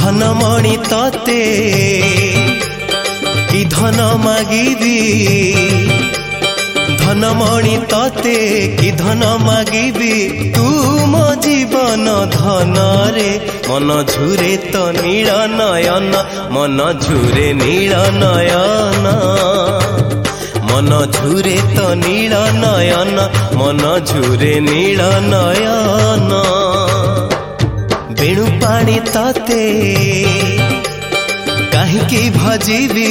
धनमणि तते कि धन मागिबी धनमणि तते कि धन मागिबी तू मो जीवन धन रे मन झुरे तो नील नयन मन झुरे नील नयन मन झुरे तो नील नयन मन झुरे नील नयन बेणु पानी तते काहींकी भजीबी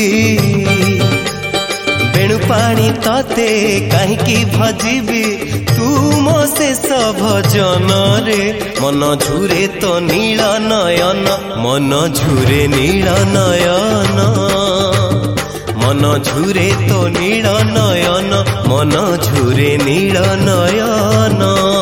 बेणु पानी तते काहींकी भजीबी तू मो शेष भजन रे मन झुरे तो नील नयन मन झुरे नील नयन मन झुरे तो नील नयन मन झुरे नील नयन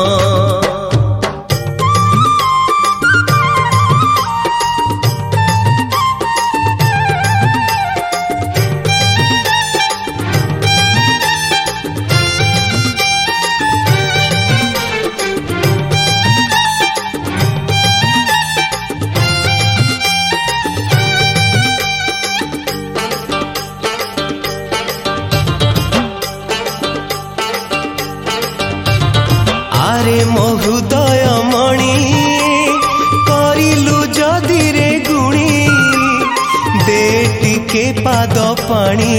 आरे मो हृदय मणि करिलु जदि रे गुणी दे टिके पाद पानी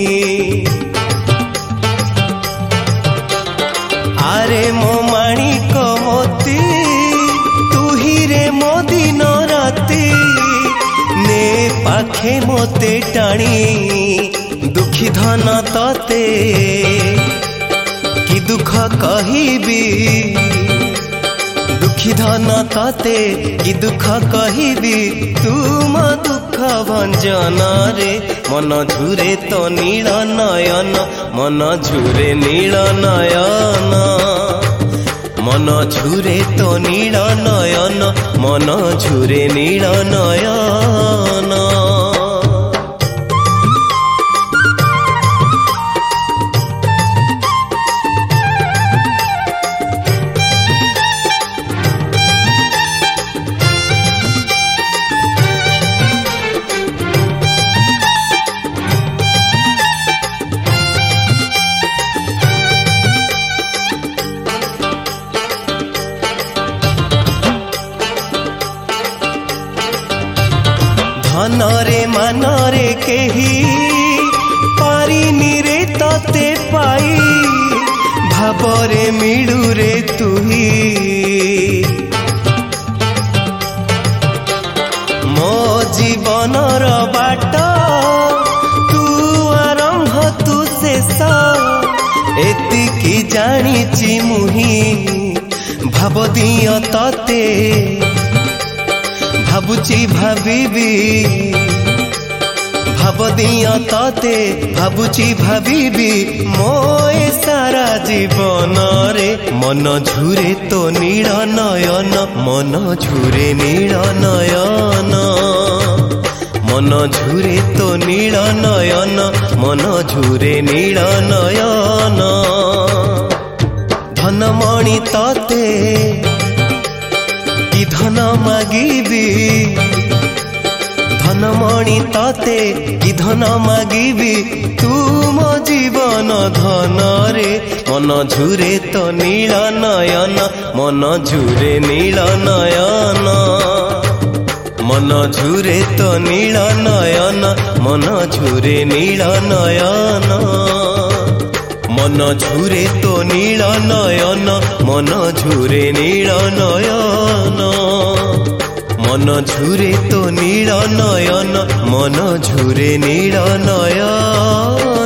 आरे मो माणिक मोती तू ही रे मो दिन राती ने पाखे मोते टाणी दुखी धन तते कि दुख कहिबी दुखी धन तते कि दुख कहिबी तुम दुख भंजन रे मन झुरे तो नील नयन मन झुरे नील नयन मन झुरे तो नील नयन मन झुरे नील नयन धनरे मनरे केही पारिनी रे तते पाई भावरे मिलू रे तुही मो जीवनर बाट तू आरंभ तू शेष एतिकी जानिची मुही भाव दिय तते भाबुची भाबिबी भाव दिया तते भाबुची भाबिबी मोए सारा जीवन रे मन झुरे तो नील नयन मन झुरे नील नयन मन झुरे तो नील नयन मन झुरे नील नयन धनमणि तते कि धन मागिबी धनमणि तते कि धन मागिबी तू मो जीवन धन रे मन झुरे तो नील नयन मन झुरे नील नयन मन झुरे तो नील नयन मन झुरे नील नयन मन झुरे तो नील नयन मन झुरे नील नयन मन झुरे तो नील नयन मन झुरे नील नयन।